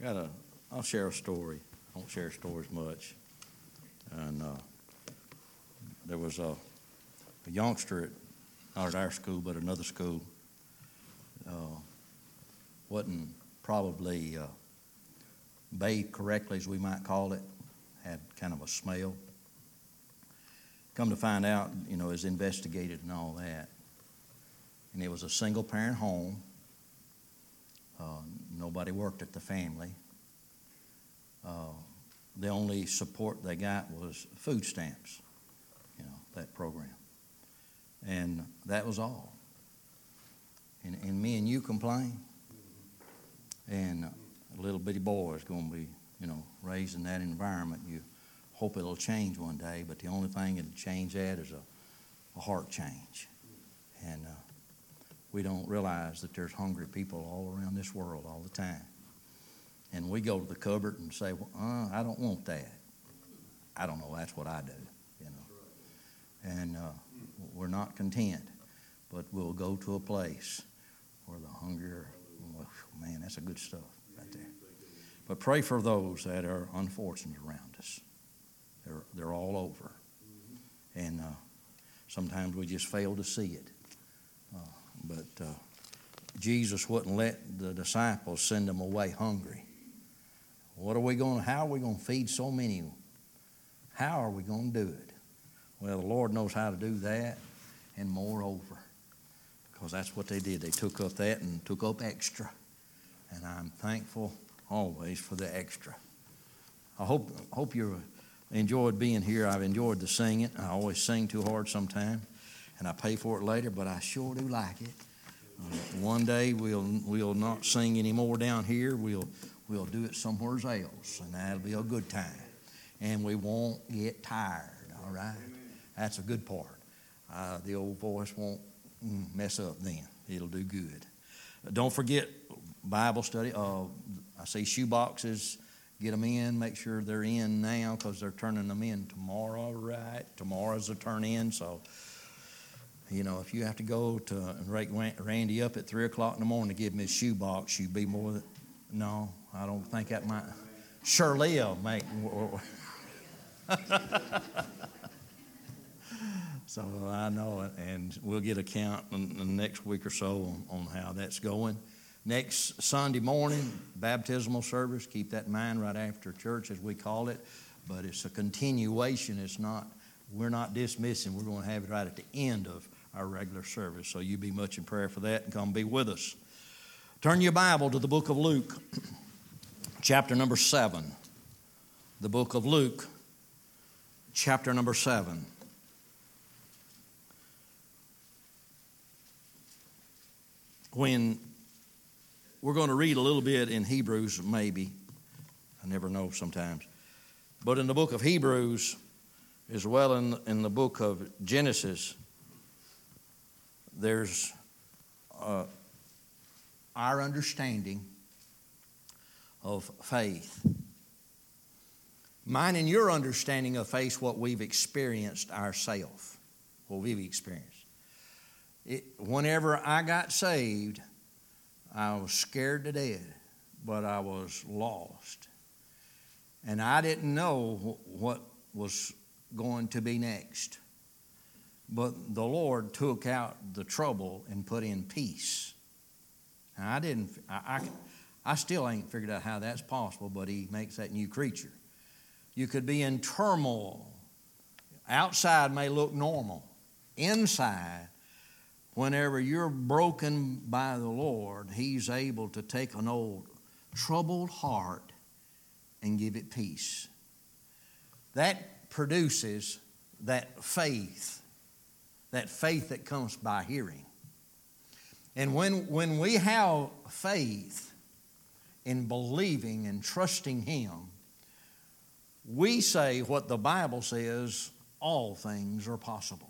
I'll share a story. I don't share stories much. And there was a youngster not at our school, but another school. Wasn't probably bathed correctly, as we might call it. Had kind of a smell. Come to find out, it was investigated and all that. And it was a single-parent home. Nobody worked at the family. The only support they got was food stamps, that program. And that was all. And me and you complain. And a little bitty boy is going to be, raised in that environment. You hope it'll change one day, but the only thing that'll change that is a heart change. And we don't realize that there's hungry people all around this world all the time. And we go to the cupboard and say, well, I don't want that. I don't know, that's what I do, And we're not content, but we'll go to a place where the hunger, man, that's a good stuff right there. But pray for those that are unfortunate around us. They're all over. And sometimes we just fail to see it. But Jesus wouldn't let the disciples send them away hungry. How are we going to feed so many? How are we going to do it? Well, the Lord knows how to do that and moreover, because that's what they did. They took up that and took up extra. And I'm thankful always for the extra. I hope you enjoyed being here. I've enjoyed the singing. I always sing too hard sometimes, and I pay for it later, but I sure do like it. One day we'll not sing anymore down here. We'll do it somewhere else, and that'll be a good time. And we won't get tired, all right? That's a good part. The old voice won't mess up then. It'll do good. Don't forget Bible study. I see shoe boxes. Get them in. Make sure they're in now because they're turning them in tomorrow, right? Tomorrow's the turn in. So, if you have to go to and wake Randy up at 3 o'clock in the morning to give him his shoe box, you'd be more than... No, I don't think that might... Shirley will make... So I know it, and we'll get a count in the next week or so on how that's going. Next Sunday morning, baptismal service. Keep that in mind right after church, as we call it. But it's a continuation. We're not dismissing. We're going to have it right at the end of our regular service. So you be much in prayer for that and come be with us. Turn your Bible to the book of Luke, chapter number 7. The book of Luke, chapter number 7. When we're going to read a little bit in Hebrews, maybe. I never know sometimes. But in the book of Hebrews, as well in the book of Genesis, there's our understanding of faith. Mine and your understanding of faith, what we've experienced ourselves, what we've experienced. Whenever I got saved, I was scared to death, but I was lost. And I didn't know what was going to be next. But the Lord took out the trouble and put in peace. Now, I still ain't figured out how that's possible, but He makes that new creature. You could be in turmoil. Outside may look normal. Inside, whenever you're broken by the Lord, He's able to take an old troubled heart and give it peace. That produces that faith that comes by hearing. And when we have faith in believing and trusting Him, we say what the Bible says, all things are possible.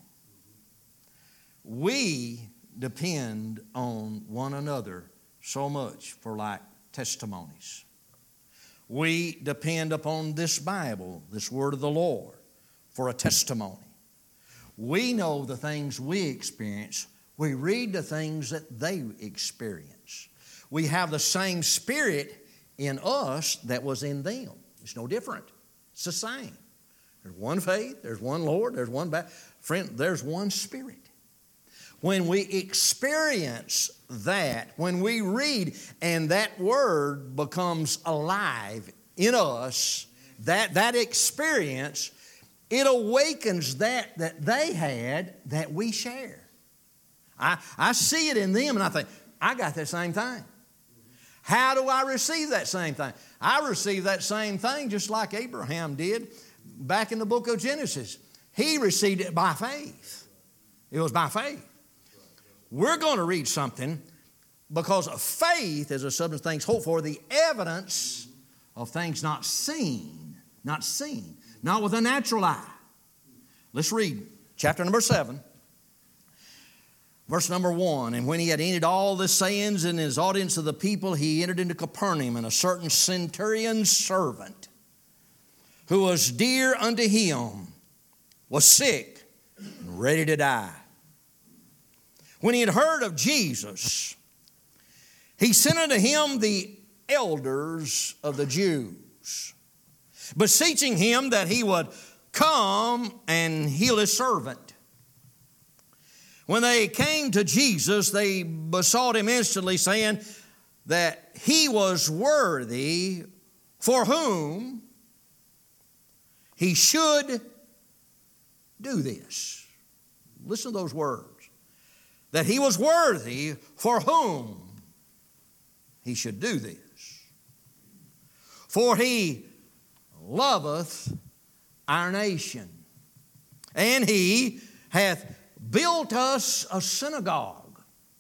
We depend on one another so much for like testimonies. We depend upon this Bible, this Word of the Lord, for a testimony. We know the things we experience. We read the things that they experience. We have the same Spirit in us that was in them. It's no different. It's the same. There's one faith, there's one Lord, there's one friend, there's one Spirit. When we experience that, when we read and that Word becomes alive in us, that experience, it awakens that they had that we share. I see it in them and I think, I got that same thing. How do I receive that same thing? I receive that same thing just like Abraham did back in the book of Genesis. He received it by faith. It was by faith. We're going to read something because faith is a substance of things hoped for, the evidence of things not seen, not with a natural eye. Let's read chapter number 7. Verse number 1, and when he had ended all the sayings in his audience of the people, he entered into Capernaum, and a certain centurion's servant, who was dear unto him, was sick and ready to die. When he had heard of Jesus, he sent unto him the elders of the Jews, beseeching him that he would come and heal his servant. When they came to Jesus, they besought him instantly, saying that he was worthy for whom he should do this. Listen to those words. That he was worthy for whom he should do this. For he loveth our nation, and he hath built us a synagogue.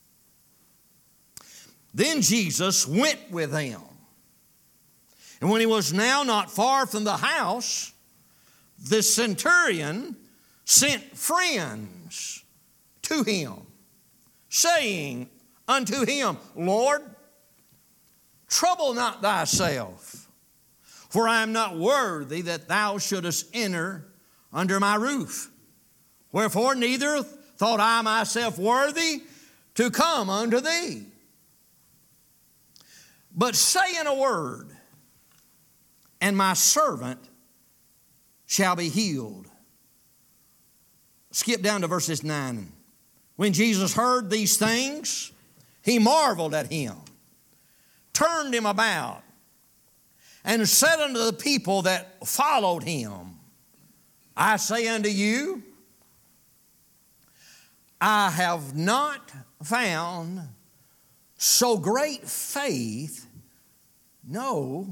Then Jesus went with them. And when he was now not far from the house, the centurion sent friends to him, saying unto him, Lord, trouble not thyself, for I am not worthy that thou shouldest enter under my roof. Wherefore neither thought I myself worthy to come unto thee. But say in a word, and my servant shall be healed. Skip down to verses 9. When Jesus heard these things, he marveled at him, turned him about, and said unto the people that followed him, I say unto you, I have not found so great faith, no,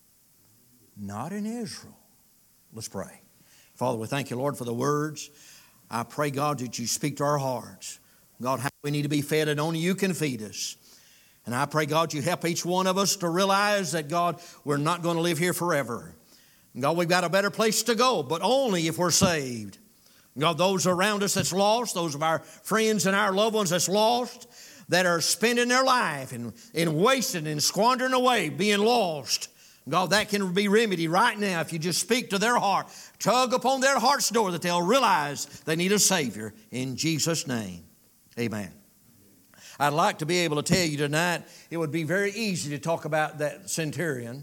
not in Israel. Let's pray. Father, we thank you, Lord, for the words. I pray, God, that you speak to our hearts. God, how we need to be fed, and only you can feed us. And I pray, God, you help each one of us to realize that, God, we're not going to live here forever. And God, we've got a better place to go, but only if we're saved. God, those around us that's lost, those of our friends and our loved ones that's lost, that are spending their life and wasting and squandering away, being lost. God, that can be remedied right now if you just speak to their heart, tug upon their heart's door that they'll realize they need a Savior. In Jesus' name, amen. I'd like to be able to tell you tonight, it would be very easy to talk about that centurion.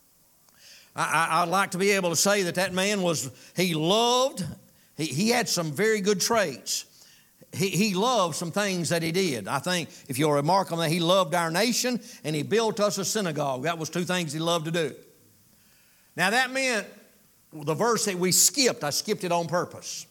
I'd like to be able to say that man he loved. He had some very good traits. He loved some things that he did. I think if you'll remark on that, he loved our nation and he built us a synagogue. That was two things he loved to do. Now that meant the verse that we skipped, I skipped it on purpose.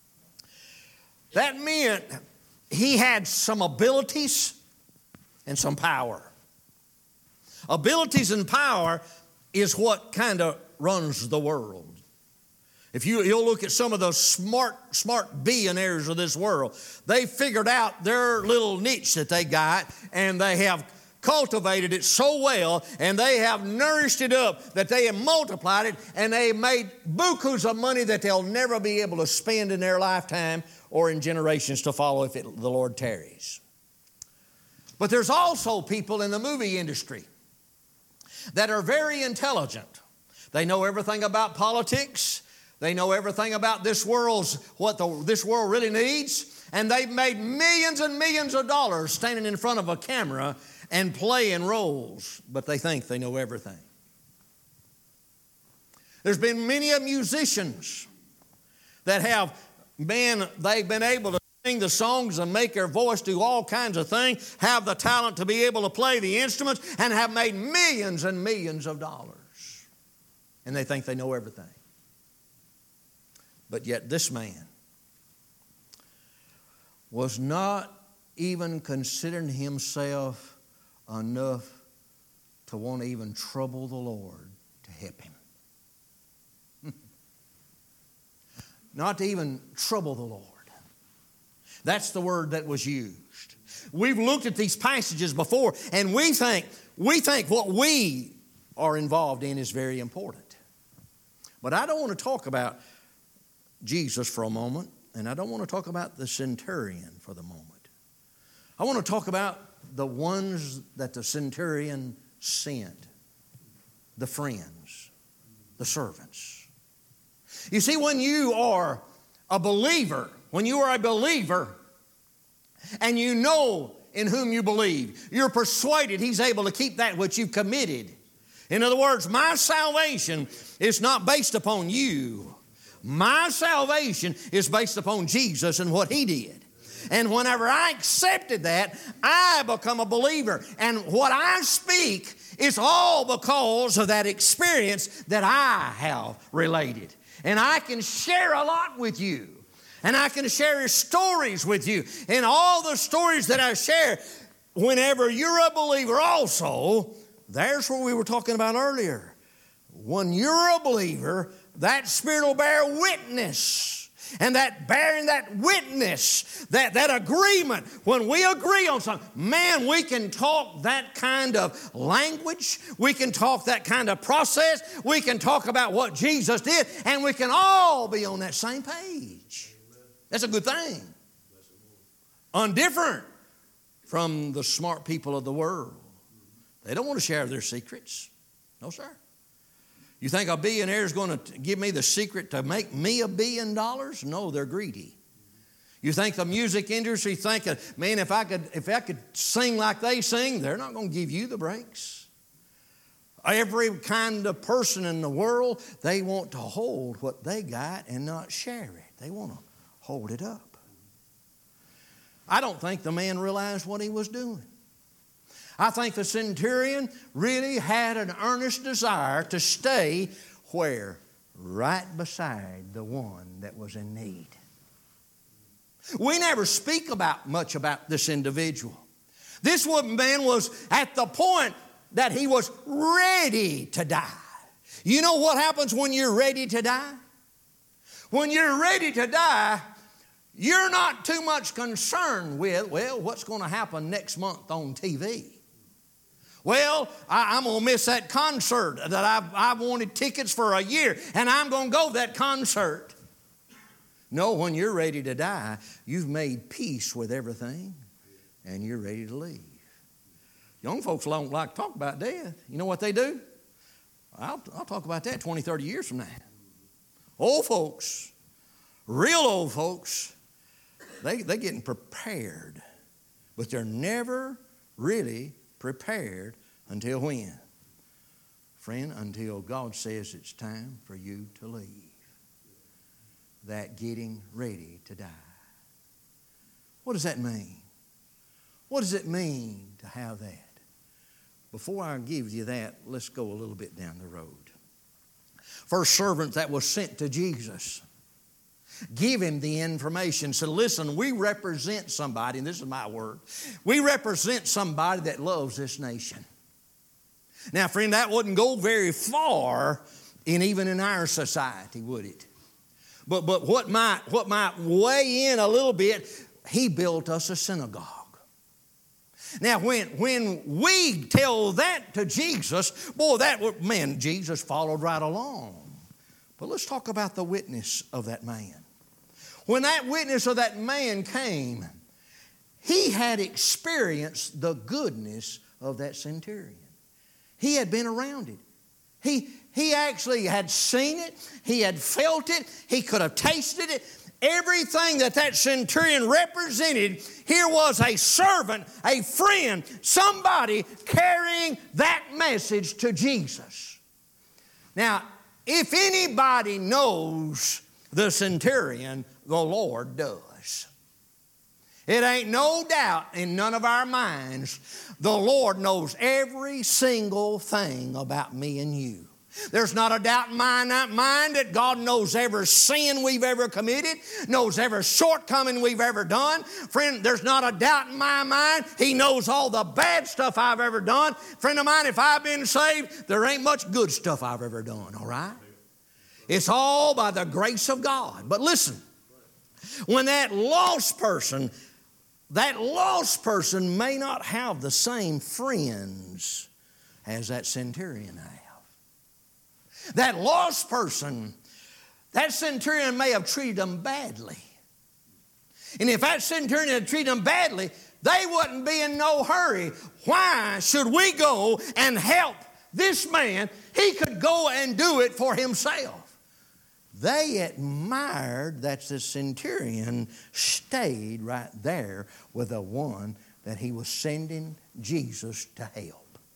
That meant he had some abilities and some power. Abilities and power is what kind of runs the world. If you'll look at some of the smart billionaires of this world, they figured out their little niche that they got, and they have cultivated it so well, and they have nourished it up that they have multiplied it, and they made bukus of money that they'll never be able to spend in their lifetime or in generations to follow if the Lord tarries. But there's also people in the movie industry that are very intelligent. They know everything about politics. They know everything about this world really needs, And they've made millions and millions of dollars standing in front of a camera and playing roles, but they think they know everything. There's been many musicians that they've been able to sing the songs and make their voice do all kinds of things, have the talent to be able to play the instruments, and have made millions and millions of dollars. And they think they know everything. But yet this man was not even considering himself enough to want to even trouble the Lord to help him. Not to even trouble the Lord. That's the word that was used. We've looked at these passages before, and we think what we are involved in is very important. But I don't want to talk about Jesus for a moment, and I don't want to talk about the centurion for the moment. I want to talk about the ones that the centurion sent, the friends, the servants. You see, when you are a believer, and you know in whom you believe, you're persuaded He's able to keep that which you've committed. In other words, my salvation is not based upon you. My salvation is based upon Jesus and what He did. And whenever I accepted that, I become a believer. And what I speak is all because of that experience that I have related. And I can share a lot with you. And I can share stories with you. And all the stories that I share, whenever you're a believer also, there's what we were talking about earlier. When you're a believer, that Spirit will bear witness. And that bearing that witness, that agreement, when we agree on something, man, we can talk that kind of language. We can talk that kind of process. We can talk about what Jesus did, and we can all be on that same page. That's a good thing. Undifferent from the smart people of the world. They don't want to share their secrets. No, sir. You think a billionaire is going to give me the secret to make me $1 billion? No, they're greedy. You think the music industry thinking, man, if I could sing like they sing, they're not going to give you the breaks. Every kind of person in the world, they want to hold what they got and not share it. They want to hold it up. I don't think the man realized what he was doing. I think the centurion really had an earnest desire to stay where? Right beside the one that was in need. We never speak much about this individual. This man was at the point that he was ready to die. You know what happens when you're ready to die? When you're ready to die, you're not too much concerned with, what's going to happen next month on TV? Well, I'm going to miss that concert that I've wanted tickets for a year, and I'm going to go to that concert. No, when you're ready to die, you've made peace with everything, and you're ready to leave. Young folks don't like to talk about death. You know what they do? I'll talk about that 20, 30 years from now. Old folks, real old folks, they're getting prepared, but they're never really prepared until when? Friend, until God says it's time for you to leave. That getting ready to die. What does that mean? What does it mean to have that? Before I give you that, let's go a little bit down the road. First servant that was sent to Jesus, give him the information. So listen, we represent somebody, and this is my word. We represent somebody that loves this nation. Now, friend, that wouldn't go very far even in our society, would it? But what might weigh in a little bit, he built us a synagogue. Now, when we tell that to Jesus, Jesus followed right along. But let's talk about the witness of that man. When that witness of that man came, he had experienced the goodness of that centurion. He had been around it. He actually had seen it. He had felt it. He could have tasted it. everything that centurion represented, here was a servant, a friend, somebody carrying that message to Jesus. Now, if anybody knows the centurion, the Lord does. It ain't no doubt in none of our minds, the Lord knows every single thing about me and you. There's not a doubt in my mind that God knows every sin we've ever committed, knows every shortcoming we've ever done. Friend, there's not a doubt in my mind He knows all the bad stuff I've ever done. Friend of mine, if I've been saved, there ain't much good stuff I've ever done, all right? It's all by the grace of God. But listen, when that lost person may not have the same friends as that centurion had. That lost person, that centurion may have treated them badly. And if that centurion had treated them badly, they wouldn't be in no hurry. Why should we go and help this man? He could go and do it for himself. They admired that the centurion stayed right there with the one that he was sending Jesus to help.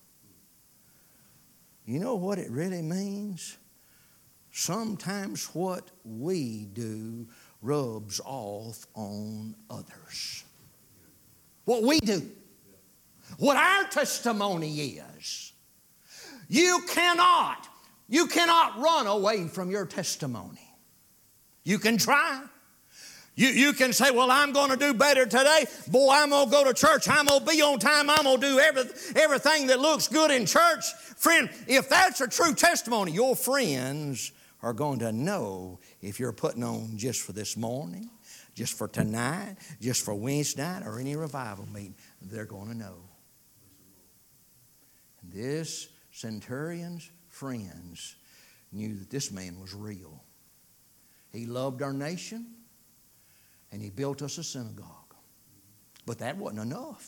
You know what it really means? Sometimes what we do rubs off on others. What we do. What our testimony is. You cannot run away from your testimony. You can try. You can say, well, I'm going to do better today. Boy, I'm going to go to church. I'm going to be on time. I'm going to do everything that looks good in church. Friend, if that's a true testimony, your friends are going to know if you're putting on just for this morning, just for tonight, just for Wednesday night, or any revival meeting. They're going to know. And this centurion's friends knew that this man was real. He loved our nation. And he built us a synagogue. But that wasn't enough.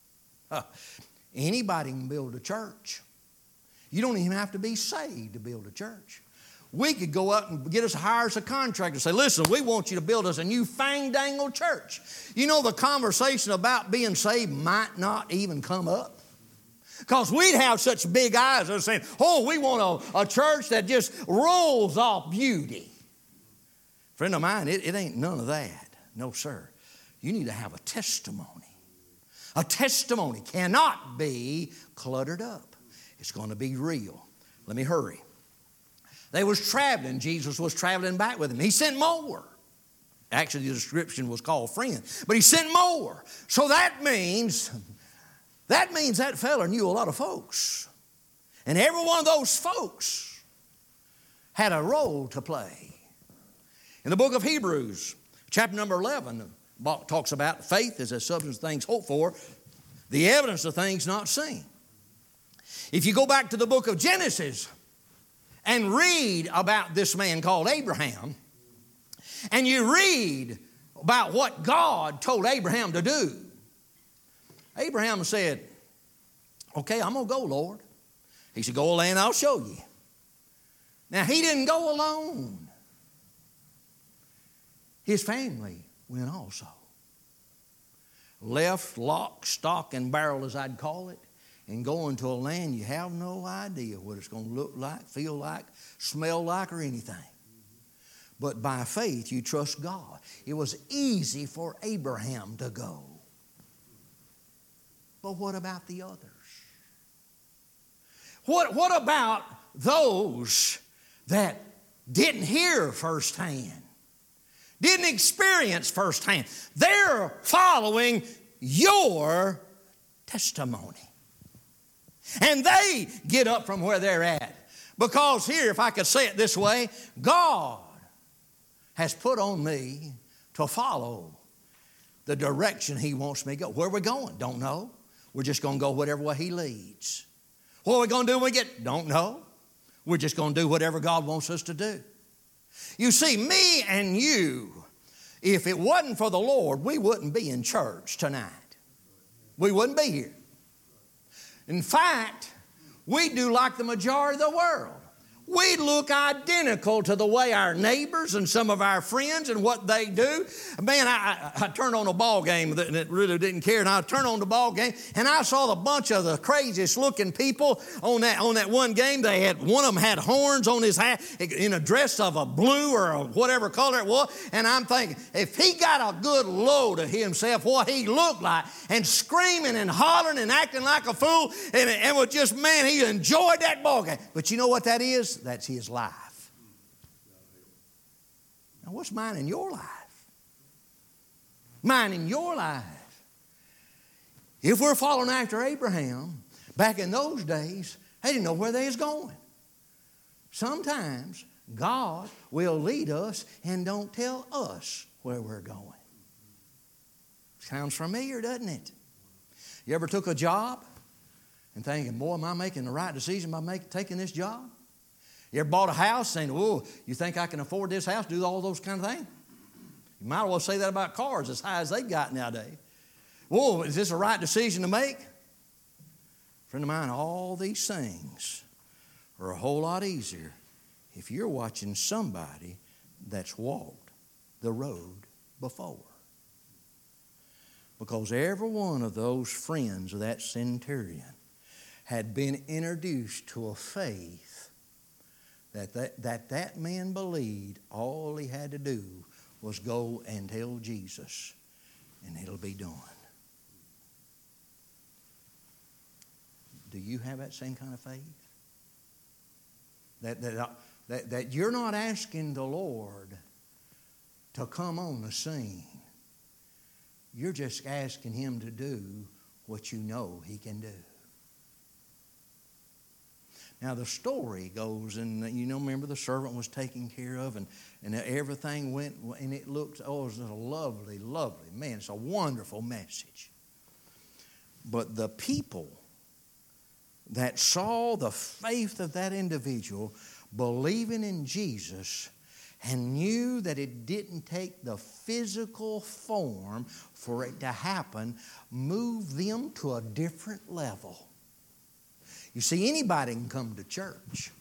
Anybody can build a church. You don't even have to be saved to build a church. We could go up and hire us a contractor and say, listen, we want you to build us a new fang-dangle church. You know, the conversation about being saved might not even come up. Because we'd have such big eyes of saying, oh, we want a church that just rolls off beauty. Friend of mine, it ain't none of that. No, sir. You need to have a testimony. A testimony cannot be cluttered up. It's going to be real. Let me hurry. They was traveling. Jesus was traveling back with them. He sent more. Actually, the description was called friend. But he sent more. So that means that fella knew a lot of folks. And every one of those folks had a role to play. In the book of Hebrews, chapter number 11 talks about faith as a substance of things hoped for, the evidence of things not seen. If you go back to the book of Genesis and read about this man called Abraham, and you read about what God told Abraham to do, Abraham said, okay, I'm going to go, Lord. He said, go a land, I'll show you. Now, he didn't go alone. His family went also. Left lock, stock, and barrel, as I'd call it, and going to a land you have no idea what it's going to look like, feel like, smell like, or anything. But by faith, you trust God. It was easy for Abraham to go. But what about the others? What about those that didn't hear firsthand? Didn't experience firsthand. They're following your testimony. And they get up from where they're at. Because here, if I could say it this way, God has put on me to follow the direction He wants me to go. Where we're going, don't know. We're just going to go whatever way He leads. What are we going to do when we get, don't know. We're just going to do whatever God wants us to do. You see, me and you, if it wasn't for the Lord, we wouldn't be in church tonight. We wouldn't be here. In fact, we do like the majority of the world. We look identical to the way our neighbors and some of our friends and what they do. Man, I turned on a ball game that really didn't care, and I turned on the ball game, and I saw a bunch of the craziest looking people on that one game. One of them had horns on his hat in a dress of a blue or a whatever color it was, and I'm thinking, if he got a good load of himself, what he looked like, and screaming and hollering and acting like a fool, and was just, man, he enjoyed that ball game. But you know what that is? That's his life. Now, what's mine in your life? Mine in your life. If we're following after Abraham, back in those days, they didn't know where they was going. Sometimes God will lead us and don't tell us where we're going. Sounds familiar, doesn't it? You ever took a job and thinking, boy, am I making the right decision by taking this job? You ever bought a house saying, oh, you think I can afford this house, do all those kind of things? You might as well say that about cars as high as they've got nowadays. Whoa, is this a right decision to make? Friend of mine, all these things are a whole lot easier if you're watching somebody that's walked the road before. Because every one of those friends of that centurion had been introduced to a faith that man believed all he had to do was go and tell Jesus, and it'll be done. Do you have that same kind of faith? That you're not asking the Lord to come on the scene. You're just asking Him to do what you know He can do. Now the story goes, and remember the servant was taken care of, and everything went, and it looked, it was a lovely, lovely, man, it's a wonderful message. But the people that saw the faith of that individual believing in Jesus and knew that it didn't take the physical form for it to happen, moved them to a different level. You see, anybody can come to church,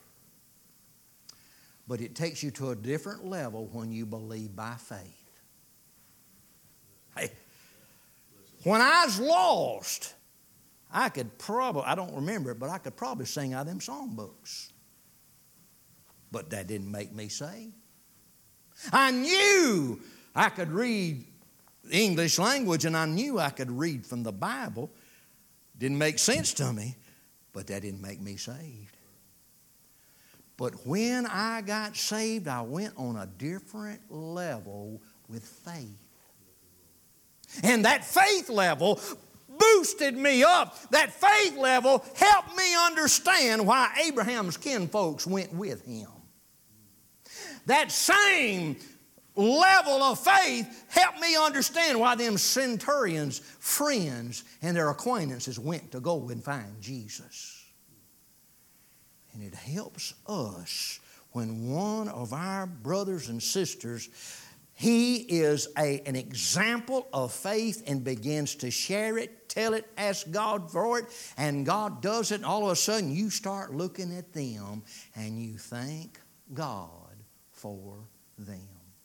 but it takes you to a different level when you believe by faith. Hey, when I was lost, I don't remember it, but I could probably sing out of them songbooks. But that didn't make me saved. I knew I could read the English language, and I knew I could read from the Bible. Didn't make sense to me, but that didn't make me saved. But when I got saved, I went on a different level with faith. And that faith level boosted me up. That faith level helped me understand why Abraham's kinfolks went with him. That same level of faith helped me understand why them centurions' friends and their acquaintances went to go and find Jesus. And it helps us when one of our brothers and sisters, he is an example of faith and begins to share it, tell it, ask God for it, and God does it, and all of a sudden you start looking at them and you thank God for them.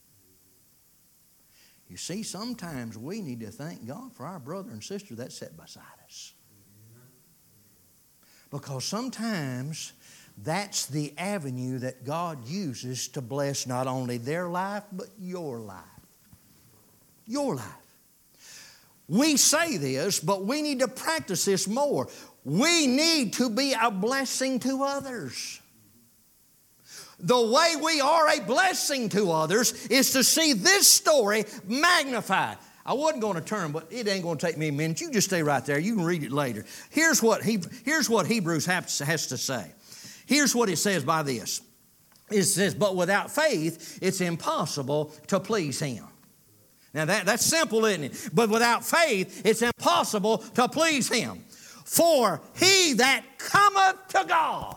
You see, sometimes we need to thank God for our brother and sister that sat beside us. Because sometimes that's the avenue that God uses to bless not only their life, but your life. Your life. We say this, but we need to practice this more. We need to be a blessing to others. The way we are a blessing to others is to see this story magnified. I wasn't going to turn, but it ain't going to take me a minute. You just stay right there. You can read it later. Here's what Hebrews has to say. Here's what it says by this. It says, but without faith, it's impossible to please Him. Now that's simple, isn't it? But without faith, it's impossible to please Him. For he that cometh to God.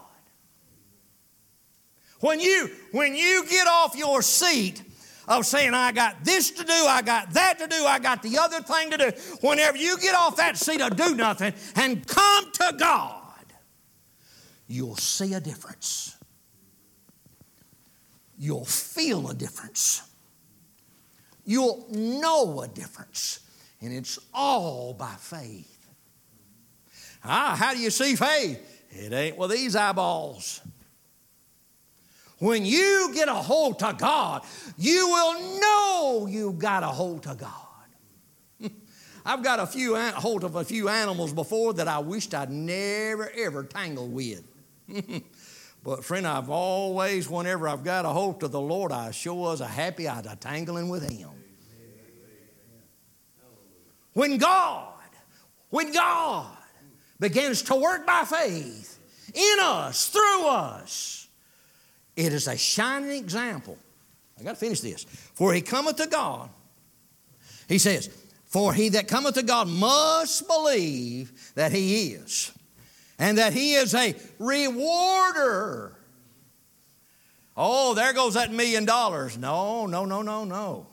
When you get off your seat of saying, I got this to do, I got that to do, I got the other thing to do, whenever you get off that seat of do nothing and come to God, you'll see a difference. you'll feel a difference. You'll know a difference. And it's all by faith. How do you see faith? It ain't with these eyeballs. When you get a hold to God, you will know you got a hold to God. I've got a hold of a few animals before that I wished I'd never, ever tangled with. But friend, I've always, whenever I've got a hold to the Lord, I sure was happy I'd a tangling with Him. When God begins to work by faith in us, through us, it is a shining example. I got to finish this. For he cometh to God. He says, for he that cometh to God must believe that He is, and that He is a rewarder. Oh, there goes that $1 million. No.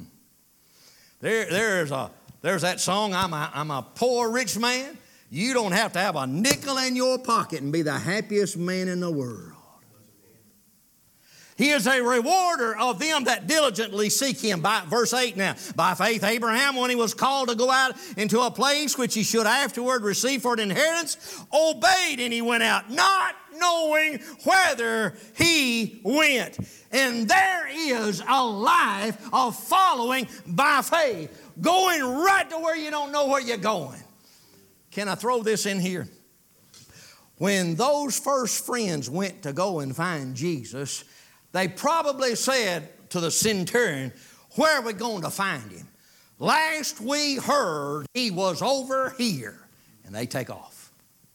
There's that song, I'm a poor rich man. You don't have to have a nickel in your pocket and be the happiest man in the world. He is a rewarder of them that diligently seek Him. By verse 8 now. By faith Abraham, when he was called to go out into a place which he should afterward receive for an inheritance, obeyed, and he went out, not knowing whither he went. And there is a life of following by faith. Going right to where you don't know where you're going. Can I throw this in here? When those first friends went to go and find Jesus, they probably said to the centurion, where are we going to find Him? Last we heard, He was over here. And they take off.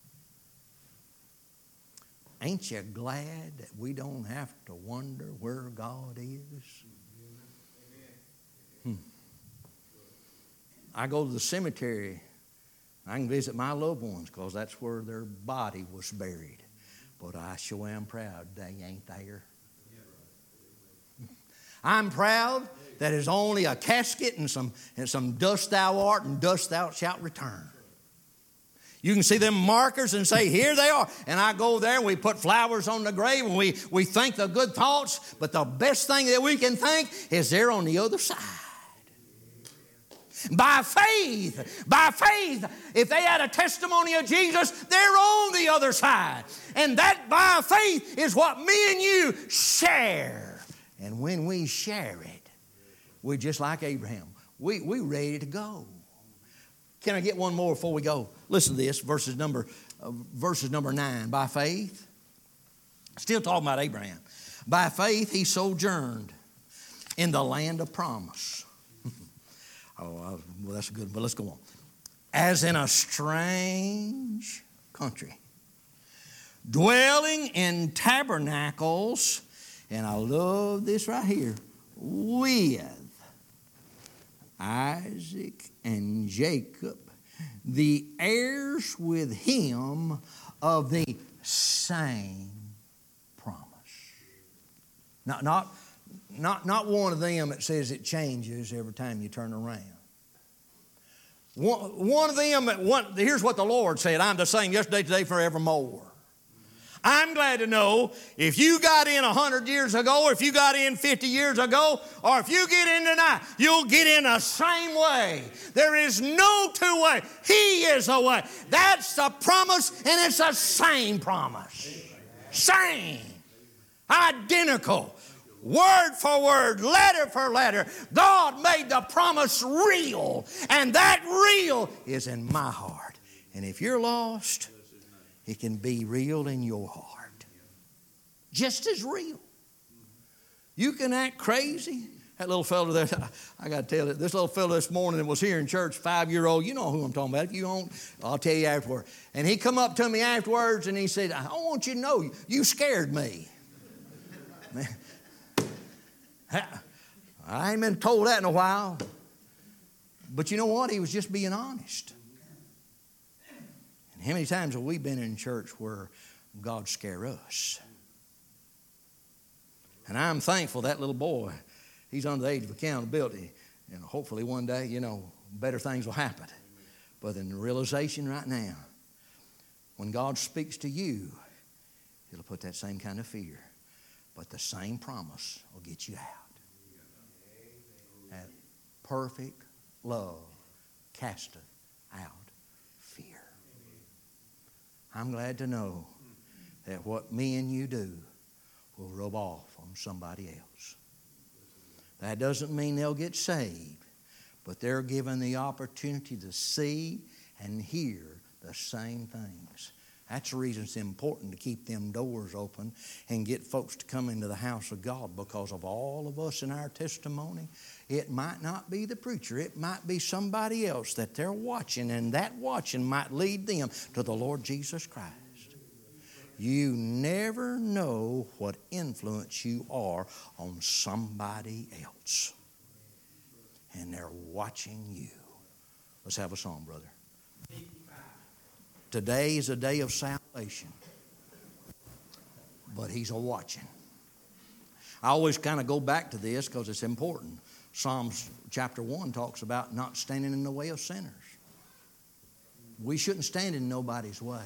Ain't you glad that we don't have to wonder where God is? I go to the cemetery. I can visit my loved ones because that's where their body was buried. But I sure am proud they ain't there. I'm proud that it's only a casket and some dust thou art and dust thou shalt return. You can see them markers and say, here they are. And I go there and we put flowers on the grave and we think the good thoughts. But the best thing that we can think is they're on the other side. By faith, if they had a testimony of Jesus, they're on the other side. And that by faith is what me and you share. And when we share it, we're just like Abraham. We're ready to go. Can I get one more before we go? Listen to this, verses number 9. By faith, still talking about Abraham. By faith he sojourned in the land of promise. Well, that's good, but let's go on. As in a strange country, dwelling in tabernacles, and I love this right here, with Isaac and Jacob, the heirs with him of the same promise. Not one of them that says it changes every time you turn around. One of them, here's what the Lord said, I'm the same yesterday, today, forevermore. I'm glad to know if you got in 100 years ago, or if you got in 50 years ago, or if you get in tonight, you'll get in the same way. There is no two way. He is a way. That's the promise, and it's the same promise. Same. Identical. Word for word, letter for letter. God made the promise real, and that real is in my heart. And if you're lost, it can be real in your heart. Just as real. You can act crazy. That little fellow there, I got to tell you, this little fellow this morning that was here in church, 5-year-old, you know who I'm talking about. If you don't, I'll tell you afterward. And he come up to me afterwards and he said, I want you to know, you scared me. Man, I ain't been told that in a while. But you know what? He was just being honest. And how many times have we been in church where God scare us? And I'm thankful that little boy, he's under the age of accountability. And hopefully one day, better things will happen. But in the realization right now, when God speaks to you, it'll put that same kind of fear. But the same promise will get you out. That perfect love casteth out fear. I'm glad to know that what me and you do will rub off on somebody else. That doesn't mean they'll get saved, but they're given the opportunity to see and hear the same things. That's the reason it's important to keep them doors open and get folks to come into the house of God, because of all of us in our testimony. It might not be the preacher. It might be somebody else that they're watching, and that watching might lead them to the Lord Jesus Christ. You never know what influence you are on somebody else. And they're watching you. Let's have a song, brother. Today is a day of salvation, but He's a-watching. I always kind of go back to this because it's important. Psalms chapter 1 talks about not standing in the way of sinners. We shouldn't stand in nobody's way.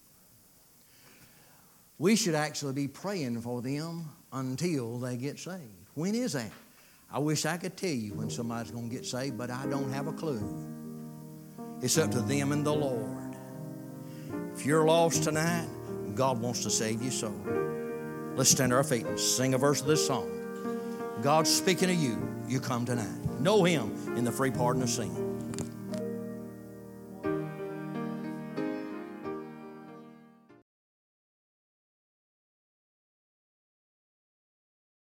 We should actually be praying for them until they get saved. When is that? I wish I could tell you when somebody's going to get saved, but I don't have a clue. It's up to them and the Lord. If you're lost tonight, God wants to save your soul. Let's stand to our feet and sing a verse of this song. God's speaking to you. You come tonight. Know Him in the free pardon of sin.